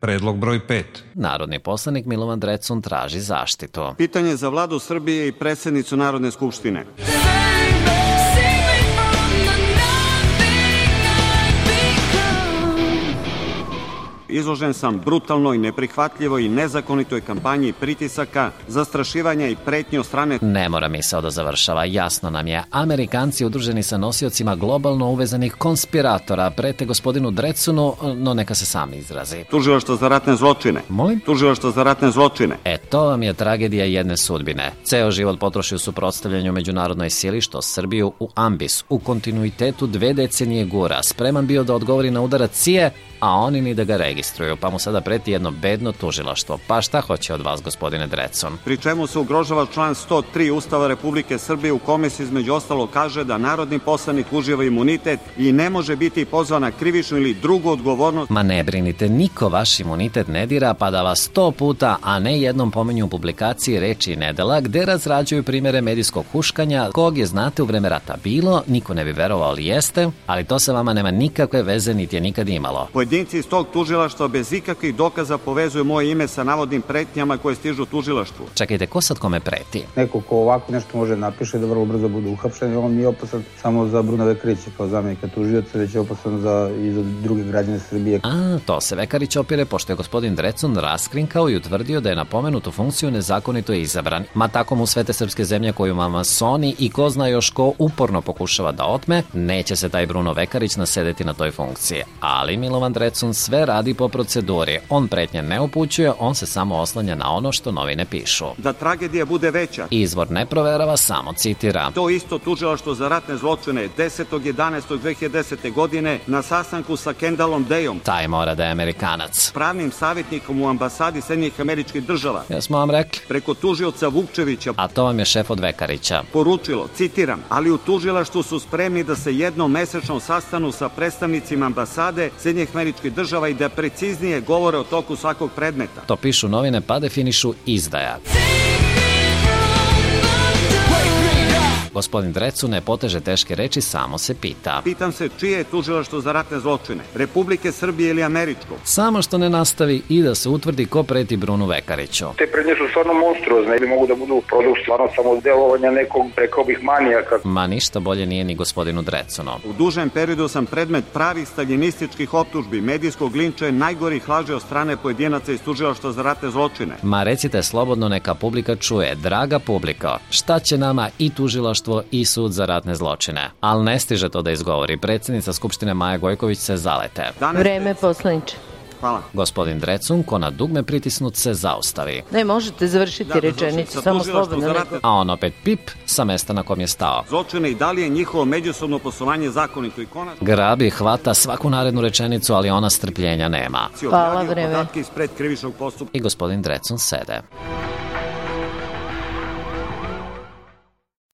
Predlog broj 5. Narodni poslanik Milovan Drecun traži zaštitu. Pitanje za Vladu Srbije i predsjednicu Narodne skupštine. Izložen sam brutalnoj, neprihvatljivoj i nezakonitoj kampanji pritisaka, zastrašivanja i pretnje od strane... Ne mora misao da završava, jasno nam je. Amerikanci udruženi sa nosiocima globalno uvezanih konspiratora prete gospodinu Drecunu, no neka se sam izrazi. Tužilaštvo za ratne zločine. Molim? Tužilaštvo za ratne zločine. To vam je tragedija jedne sudbine. Ceo život potroši u suprotstavljanju međunarodnoj sili, što Srbiju u ambis, u kontinuitetu 2 decenije gura. Spreman bio da odgovori na udarac CIA, a oni ni da ga registruju, pa mu sada preti jedno bedno tužilaštvo. Pa šta hoće od vas, gospodine Drecun? Pri čemu se ugrožava član 103 Ustava Republike Srbije, u kome se između ostalo kaže da narodni poslanik uživa imunitet i ne može biti pozvan na krivičnu ili drugu odgovornost. Ma ne brinite, niko vaš imunitet ne dira, pa da vas 100 puta, a ne jednom pominju u publikaciji Reči i nedela, gde razrađuju primere medijskog huškanja, kog je, znate, u vreme rata bilo, niko ne bi verovao ali jeste, ali to sa vama nema nikakve veze, niti je nikad imalo. Pojedinci iz tog tužilaštva bez ikakvih dokaza povezuju moje ime sa navodnim pretnjama koje stižu tužilaštvu. Čekajte, ko sad kome preti? Neko ko ovako nešto može napiše da vrlo brzo bude uhapšen, on nije opasan samo za Bruna Vekarića kao zamenika tužioca, već je opasan i za druge građane Srbije. A, to se Vekarić opire, pošto je gospodin Drecun raskrinkao i utvrdio da je na pomenutu funkciju nezakonito izabran. Ma tako mu sve te srpske zemlje koju masoni i ko zna još ko uporno pokušava da otme, neće se taj Bruno Vekarić nasedeti na toj funkciji. Ali Milovan Drecun sve radi po proceduri. On pretnje ne upućuje, on se samo oslanja na ono što novine pišu. Da tragedija bude veća. Izvor ne proverava, samo citira. To isto tužilaštvo za ratne zločine 10.11.2010. godine na sastanku sa Kendallom Dejom. Taj mora da je Amerikanac. Pravnim savjetnikom u ambasadi Sjedinjenih Američkih Država. Jesmo vam rekli? Preko tužioca Vukčevića. A to vam je šef od Vekarića. Poručilo, citiram, ali u tužilaštvu su spremni da se jednom mesečno sastanu sa predstavnicima ambasade Sjedinjenih Američkih Država i da preciznije govore o toku svakog predmeta. To pišu novine, pa definišu izdaja. Gospodin Drecun ne poteže teške reči, samo se pita. Pitam se čije je tužilaštvo za ratne zločine? Republike Srbije ili američko? Samo što ne nastavi i da se utvrdi ko preti Brunu Vekariću. Te prednje su stvarno monstruozne ili mogu da budu produkt stvarno samo delovanja nekog, rekao bih, manijaka. Ma ništa bolje nije ni gospodinu Drecunu. U dužem periodu sam predmet pravih staljinističkih optužbi, medijskog linča i najgorih laži od strane pojedinaca iz tužilaštva za ratne zločine. Ma recite slobodno, neka publika čuje. Draga publika, šta će nama i tužilaštvo i sud za ratne zločine? Ali ne stiže to da izgovori. Predsjednica Skupštine Maja Gojković se zalete. Vreme, poslaniče. Hvala. Gospodin Drecun, ko na dugme pritisnut, se zaustavi. Ne, možete završiti rečenicu, samo slobodno. A on opet pip sa mesta na kom je stao. Zločine i da li je njihovo međusobno poslovanje zakonito i konačno? Grabi, hvata svaku narednu rečenicu, ali ona strpljenja nema. Hvala, vreme. I gospodin Drecun sede.